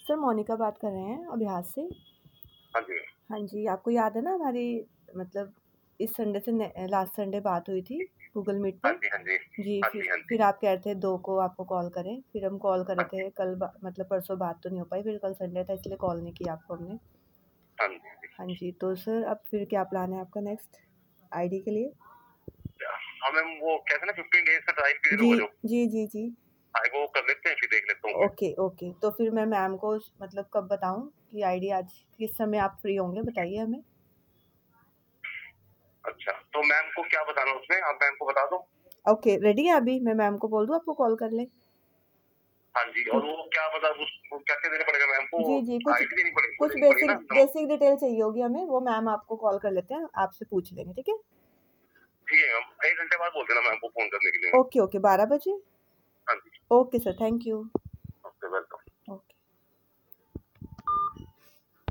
Sir Monika बात कर रहे हैं अभ्यास से। हाँ जी। हाँ जी, आपको याद है ना हमारी मतलब इस संडे से लास्ट संडे बात हुई थी गूगल मीट पे। हाँ जी, हाँ जी। जी, हाँ फिर जी, हाँ जी। फिर आप कह रहे थे 2 को आपको कॉल करें, फिर हम कॉल कर हाँ रहे जी। थे कल मतलब परसों बात तो नहीं हो पाई, फिर कल संडे था इसलिए कॉल नहीं किया आपको हमने। हाँ जी, हाँ हाँ जी। जी, तो सर अब फिर क्या प्लान है आपका नेक्स्ट आईडी के लिए? हाँ मैम, वो कहते हैं ना 15 डेज़ का ट्रायल पीरियड जी, होगा जो, जी, जी, जी। हाँ, वो कर लेते हैं, फिर देख लेता हूँ मैं। Okay, okay. तो फिर मैं मैम को मतलब कब बताऊँ कि आईडी आज किस समय आप फ्री होंगे बताइए हमें? अच्छा, तो मैम को क्या बताना है उसमें? आप मैम को बता दो। ओके, रेडी है अभी? मैं मैम को बोल दूँ आपको कॉल कर लें? हाँ जी, और वो क्या मतलब उसको क्या-क्या देना पड़ेगा मैम को? जी, जी, कुछ आईडी कुछ देनी पड़ेगी बेसिक ना? बेसिक डिटेल चाहिए होगी हमें, वो मैम आपको कॉल कर लेते हैं, आपसे पूछ लेंगे, ठीक है? ठीक है मैम, 1 घंटे बाद बोल देना मैम को फ़ोन करने के लिए। ओके, ओके, 12 बजे? हाँ जी, okay sir, thank you. Okay welcome.